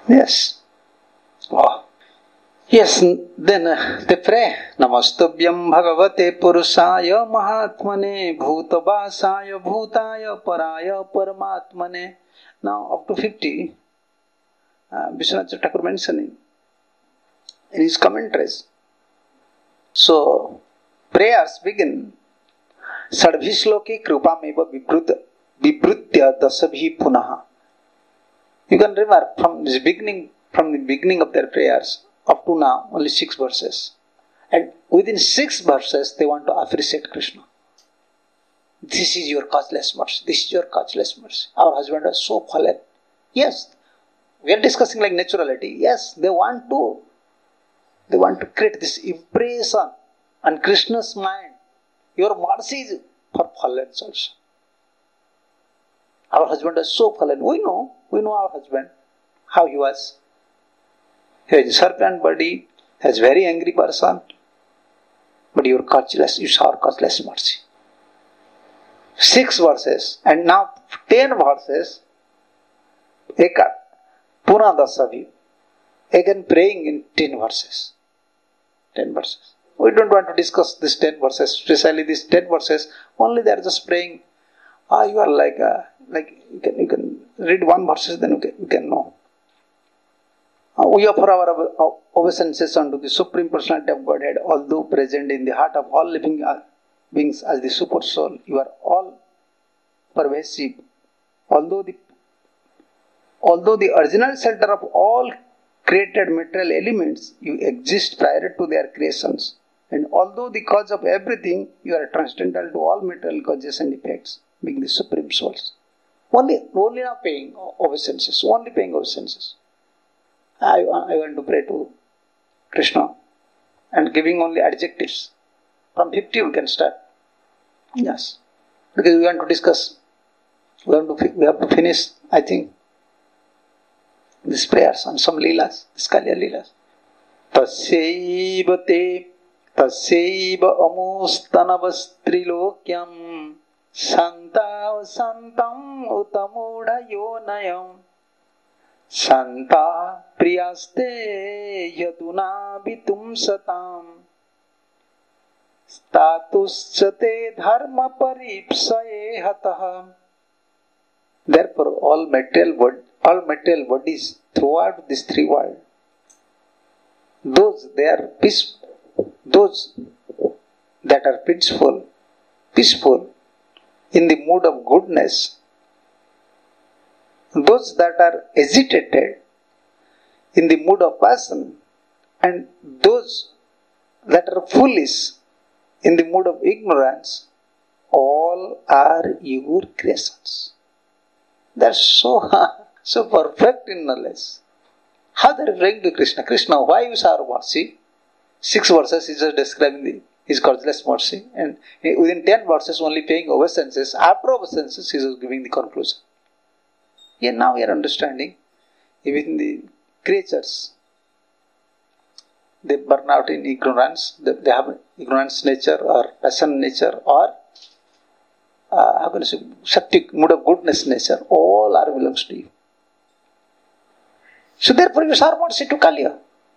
Yes. Oh. Yes, then uh, they pray. Namastubyam bhagavate purushaya mahatmane bhutabasaya bhutaya paraya paramatmane. Now up to fifty, uh, Vishwanath Thakur mentioning in his commentaries. So, prayers begin. Sadbhishloki krupameva vibhrut vibhrutya dasabhi punaha. You can remember from this beginning, from the beginning of their prayers up to now, only six verses. And within six verses, they want to appreciate Krishna. This is your causeless mercy. This is your causeless mercy. Our husband is so fallen. Yes, we are discussing like naturality. Yes, they want to. They want to create this impression on Krishna's mind. Your mercy is for fallen also. Our husband is so fallen. We know. We know our husband. How he was. He has a serpent body. He is a very angry person. But your causeless, you saw causeless mercy. Six verses. And now ten verses. Eka. Puna dasavi. Again praying in ten verses. Ten verses. We don't want to discuss this ten verses, especially these ten verses. Only they are just praying. Ah, you are like, a, like you can you can read one verses, then you can, you can know. Uh, we offer our obeisances unto the Supreme Personality of Godhead, although present in the heart of all living beings as the Super Soul. You are all pervasive. Although the although the original center of all created material elements, you exist prior to their creations. And although the cause of everything, you are transcendental to all material causes and effects, being the Supreme Souls. Only, only now paying obeisances, only paying obeisances. I, I want to pray to Krishna and giving only adjectives. From fifty we can start. Yes. Because we want to discuss. We have to, we have to finish, I think, these prayers on some leelas, this Kalya leelas. Tasyaiva te tasyaiva amustanavastrilokyam santav santam utamudhayonayam santa priyaste yaduna vitum satam statuschate dharma paripsaye hatah. Therefore, all material word, all material bodies throughout this three world, those they are peaceful, those that are peaceful, peaceful in the mood of goodness, those that are agitated in the mood of passion, and those that are foolish in the mood of ignorance, all are your creations. They are so, so perfect in knowledge. How they are referring to Krishna? Krishna, why you shower mercy? Six verses is just describing the, his causeless mercy, and within ten verses only paying obeisances. After obeisances, he is giving the conclusion. Here now we are understanding, even the creatures, they burn out in ignorance, they, they have ignorance nature or passion nature or uh, how can I say, Shakti, mood of goodness nature, all are belongs to you. So therefore you shower mercy to Kalya.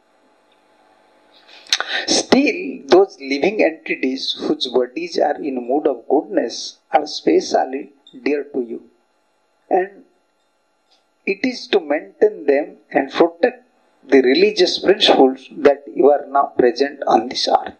Still, those living entities whose bodies are in mood of goodness are specially dear to you. And it is to maintain them and protect the religious principles that you are now present on this earth.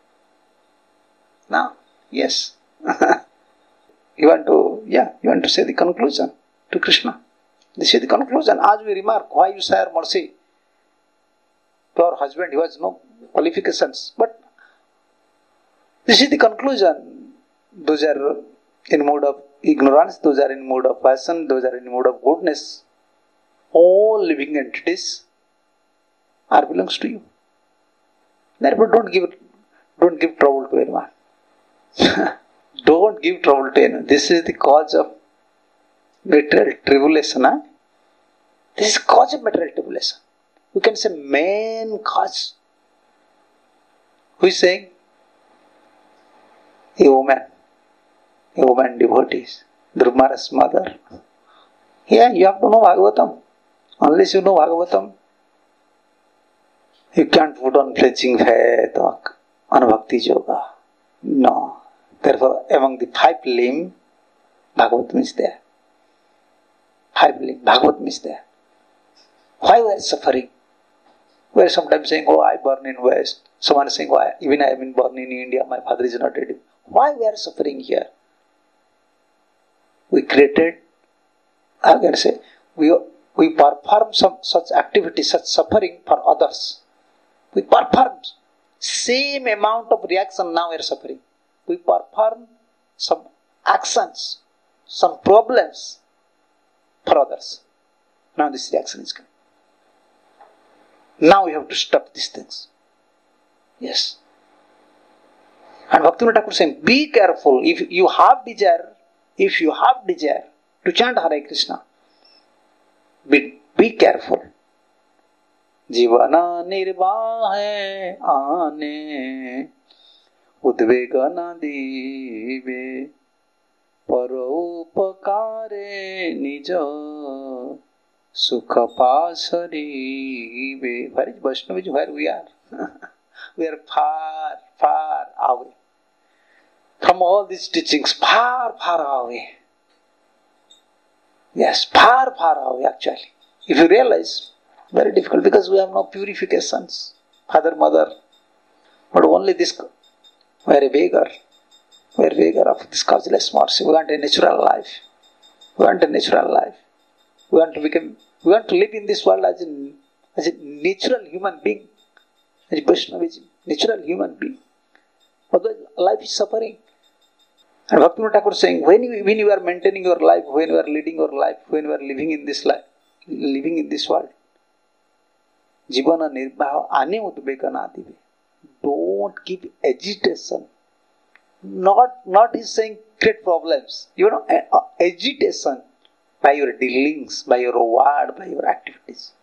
Now, yes. you want to, yeah, you want to say the conclusion to Krishna. This is the conclusion. As we remark, why you shower mercy to our husband, he has no qualifications. But this is the conclusion. Those are in mood of ignorance, those are in mood of passion, those are in mood of goodness. All living entities are belongs to you. Therefore, don't give don't give trouble to anyone. Don't give trouble to anyone. This is the cause of material tribulation. Huh? This is cause of material tribulation. We can say main cause. Who is saying? A woman. A woman devotees. Dhruva Maharaj's mother. Yeah, you have to know Bhagavatam. Unless you know Bhagavatam, you can't put on flinching faith or Anubhakti Yoga. No. Therefore, among the five limbs, Bhagavatam is there. Five limbs, Bhagavatam is there. Why we are suffering? We are sometimes saying, oh, I born in West. Someone is saying, oh, even I have been born in India, my father is not ready. Why we are suffering here? We created, I can say, we, we perform some such activity, such suffering for others. We perform same amount of reaction, now we are suffering. We perform some actions, some problems for others. Now this reaction is coming. Now we have to stop these things. Yes. And Bhaktivinoda Thakur is saying, be careful. If you have desire, if you have desire to chant Hare Krishna, be, be careful. Jivana nirvahe aane udvegana dive paropakare nija sukha pasarive. Where is Vaishnavaj? Where we are? We are far, far away from all these teachings, far, far away. Yes, far, far away actually. If you realize, very difficult because we have no purifications. Father, mother, but only this, we are a beggar. We are a beggar of this causeless mercy. We want a natural life. We want a natural life. We want to become, we want to live in this world as a, as a natural human being. As a Vaishnava, natural human being. Otherwise, life is suffering. And Bhaktivinoda Thakur is saying, when you, when you are maintaining your life, when you are leading your life, when you are living in this life, living in this world, Jivana nirbaha ane udbekana dive. Don't give agitation. Not, not he's saying create problems. You know, agitation by your dealings, by your word, by your activities.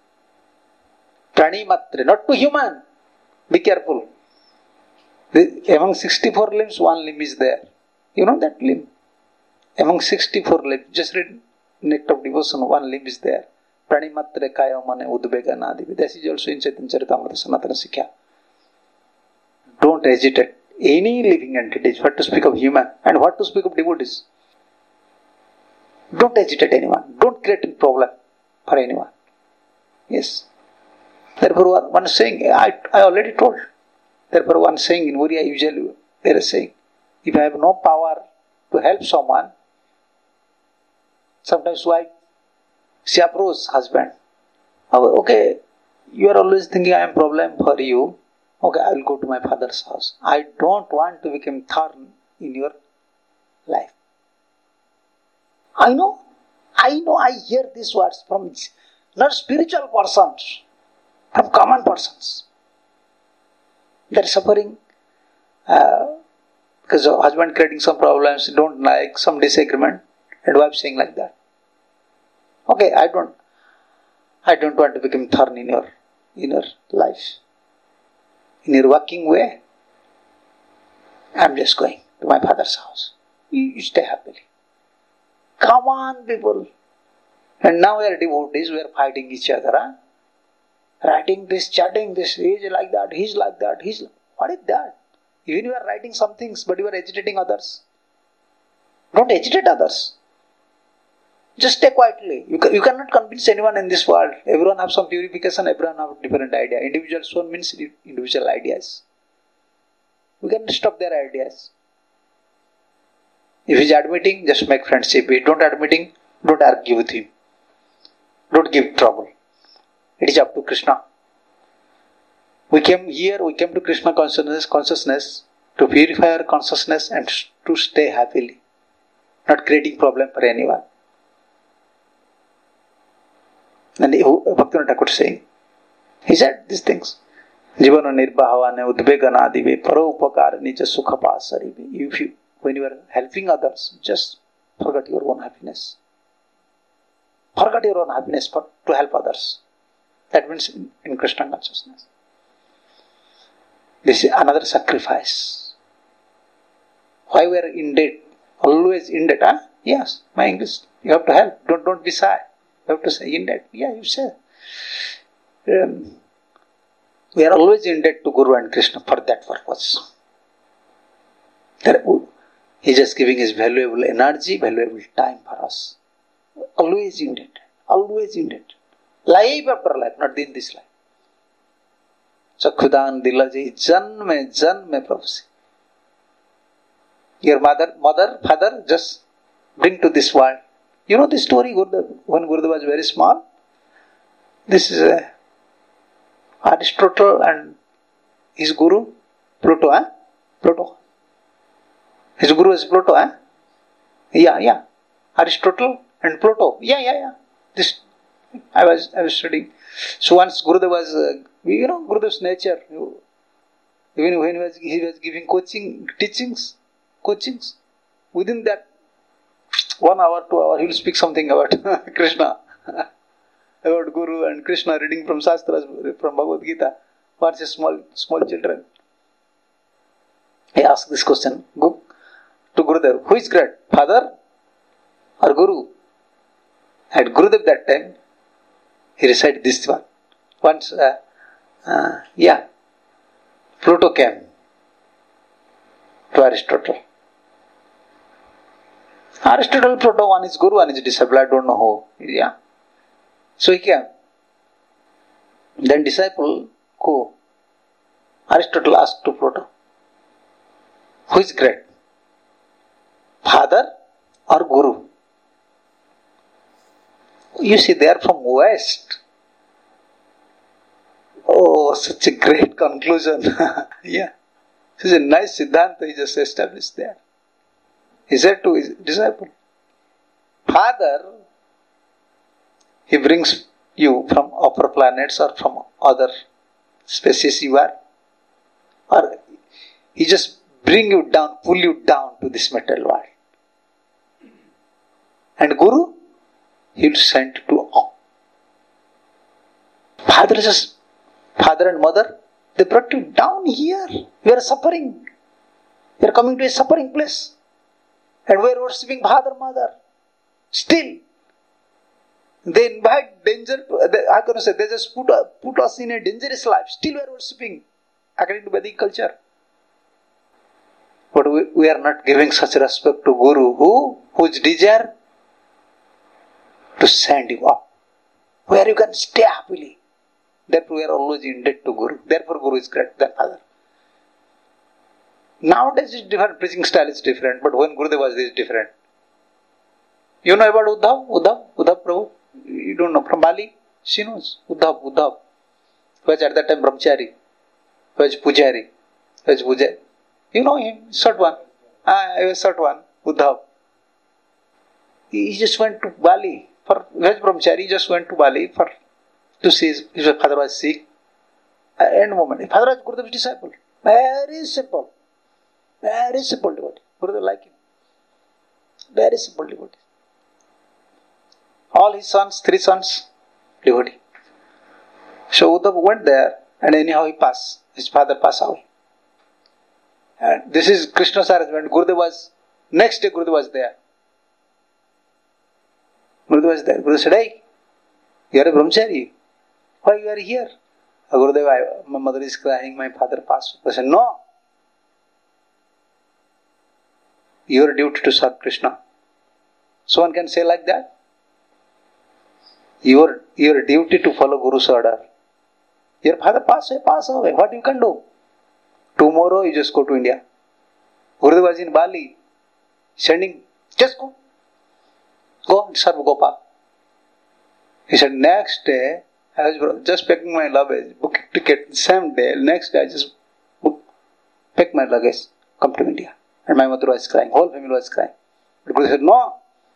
Prani matre, not to human. Be careful. The, among sixty-four limbs, one limb is there. You know that limb? Among sixty-four limbs, just read Nectar of Devotion, one limb is there. Prani matre kaya mane udbegana dive. This is also in Chaitanya Charitamrita Sanatana Sikhya. Don't agitate any living entities. What to speak of human and what to speak of devotees. Don't agitate anyone. Don't create a problem for anyone. Yes. Therefore, one saying, I, I already told. Therefore, one saying in Oriya, usually they are saying, if I have no power to help someone, sometimes wife, she approaches husband. Oh, okay, you are always thinking I am a problem for you. Okay, I will go to my father's house. I don't want to become thorn in your life. I know, I know, I hear these words from not spiritual persons, from common persons. They are suffering uh, because of husband creating some problems, don't like, some disagreement, and wife saying like that. Okay, I don't, I don't want to become thorn in your, in your life. In your working way, I am just going to my father's house. You, you stay happily. Come on, people. And now we are devotees, we are fighting each other. Huh? Writing this, chatting this, he is like that, he is like that, he is like... What is that? Even you are writing some things, but you are agitating others. Don't agitate others. Just stay quietly. You, can, you cannot convince anyone in this world. Everyone have some purification, everyone have a different idea. Individual soul means individual ideas. We can stop their ideas. If he is admitting, just make friendship. If he don't admitting, don't argue with him. Don't give trouble. It is up to Krishna. We came here, we came to Krishna consciousness, consciousness to purify our consciousness and to stay happily. Not creating problem for anyone. And Bhaktivinoda Thakur is saying, he said these things. Jivana nirbhavane udvegana dive paro upakara nija sukha pasarive. If you, when you are helping others, just forget your own happiness. Forget your own happiness for, to help others. That means in, in Krishna consciousness. This is another sacrifice. Why we are in debt? Always in debt, huh? Yes, my English. You have to help. Don't, don't be shy. You have to say in debt. Yeah, you say. Um, we are always in debt to Guru and Krishna for that purpose. He is just giving his valuable energy, valuable time for us. Always in debt. Always in debt. Life after life, not in this life. Chakkhudan Dilaji, janme, janme prophecy. Your mother, mother, father, just bring to this world. You know the story Gurudev, when Gurudev was very small? This is a Aristotle and his guru, Pluto, eh? Pluto. His guru is Pluto, eh? Yeah, yeah. Aristotle and Pluto. Yeah, yeah, yeah. This, I was, I was studying. So once Gurudev was, uh, you know, Gurudev's nature. Even when he was, he was giving coaching, teachings, coachings, within that one hour, two hour, he will speak something about Krishna, about Guru and Krishna, reading from Shastras, from Bhagavad Gita. What's a small, small children? He asked this question to Gurudev, who is great, father or Guru? At Gurudev that time, he recited this one. Once, uh, uh, yeah, Pluto came to Aristotle. Aristotle, Pluto, one is Guru, one is disciple, I don't know who. Yeah. So he came. Then disciple, who? Aristotle asked to Pluto, who is great? Father or Guru? You see, they are from West. Oh, such a great conclusion. Yeah. This is a nice Siddhanta he just established there. He said to his disciple, Father, he brings you from upper planets or from other species you are, or he just bring you down, pull you down to this material world. And Guru, he will send to all. Father is just, father and mother, they brought you down here. You are suffering. You are coming to a suffering place. And we are worshipping father, mother. Still, they invite danger. To, they, how can I say? They just put, put us in a dangerous life. Still, we are worshipping according to Vedic culture. But we, we are not giving such respect to Guru, who whose desire to send you up, where you can stay happily. Therefore, we are always in debt to Guru. Therefore, Guru is greater than other. Nowadays, it's different. Preaching style is different. But when Gurudev was, this different. You know about Uddhav? Uddhav? Uddhav Prabhu? You don't know. From Bali? She knows. Uddhav. Uddhav. Who was at that time Brahmachari. Who was Pujari. Who was Pujari. You know him. Short one. Ah, I was short one. Uddhav. He just went to Bali. For He was Brahmachari. He just went to Bali for to see his, his father was sick. End moment. His father was Gurudev's disciple. Very simple. Very simple devotee. Gurudev like him. Very simple devotee. All his sons, three sons, devotee. So Uddhav went there and anyhow he passed. His father passed away. And this is Krishna's arrangement. Gurudev was, next day Gurudev was there. Gurudev was there. Gurudev said, hey, you are a brahmachari. Why you are here? Gurudev, I, my mother is crying, my father passed. I said, no. Your duty to serve Krishna. Someone can say like that? Your, your duty to follow Guru's order. Your father passed away, pass away. What you can do? Tomorrow you just go to India. Gurudev was in Bali. Sending, just go. Go and serve Gopal. He said, next day, I was just packing my luggage, booking ticket, same day, next day I just book, pack my luggage, come to India. And my mother was crying, whole family was crying. But Guru said, no,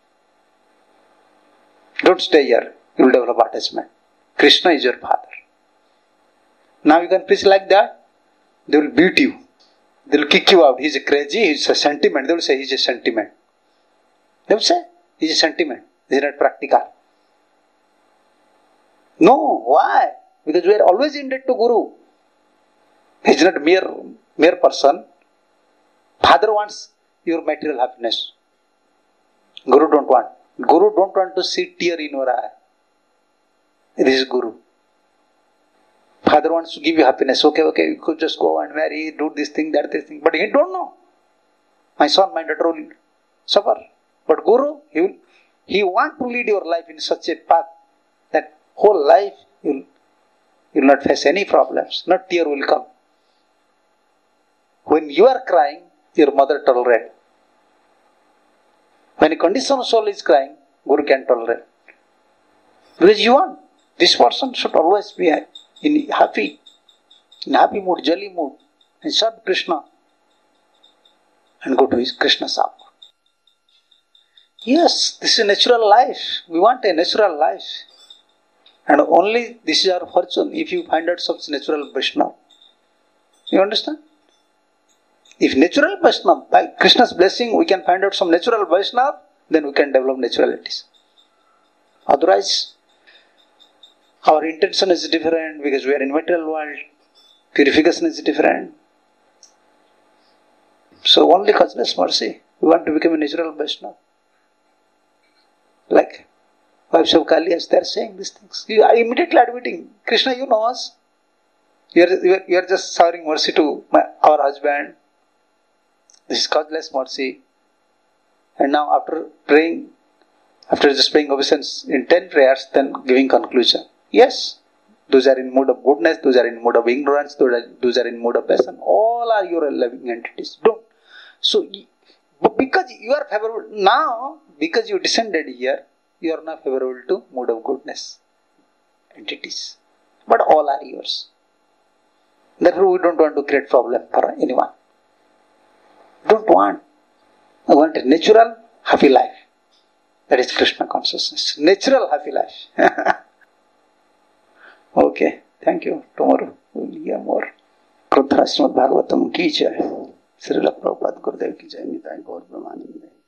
don't stay here, you will develop attachment. Krishna is your father. Now you can preach like that, they will beat you. They will kick you out. He is a crazy, he is a sentiment. They will say he is a sentiment. They will say he is a sentiment. He is not practical. No, why? Because we are always in debt to Guru. He is not mere, mere person. Father wants your material happiness. Guru don't want. Guru don't want to see tear in your eye. This is Guru. Father wants to give you happiness. Okay, okay, you could just go and marry, do this thing, that this thing. But he don't know. My son, my daughter will suffer. But Guru, he will, he want to lead your life in such a path that whole life you will not face any problems. Not tear will come. When you are crying, your mother tolerate. When a conditioned soul is crying, Guru can tolerate. Because you want, this person should always be in happy, in happy mood, jolly mood, and serve Krishna and go to his Krishna Sapa. Yes, this is natural life. We want a natural life. And only this is our fortune if you find out such natural Vaishnava. You understand? If natural Vaishnava, by Krishna's blessing, we can find out some natural Vaishnava, then we can develop naturalities. Otherwise, our intention is different because we are in material world. Purification is different. So only causeless mercy. We want to become a natural Vaishnava. Like wives of Kalias, they are saying these things. You are immediately admitting, Krishna, you know us. You are, you are, you are just showering mercy to my, our husband. This is causeless mercy. And now after praying, after just paying obeisance in ten prayers, then giving conclusion. Yes, those are in mood of goodness, those are in mood of ignorance, those are, those are in mood of passion. All are your loving entities. Don't. So, but because you are favorable, now, because you descended here, you are now favorable to mood of goodness entities. But all are yours. Therefore, we don't want to create problem for anyone. Don't want. I want a natural, happy life. That is Krishna consciousness. Natural, happy life. Okay, thank you. Tomorrow we will hear more. Krudha Srimad Bhagavatam ki jai. Srila Prabhupada Gurudev ki jai. Nitai Gaur Brahmananda.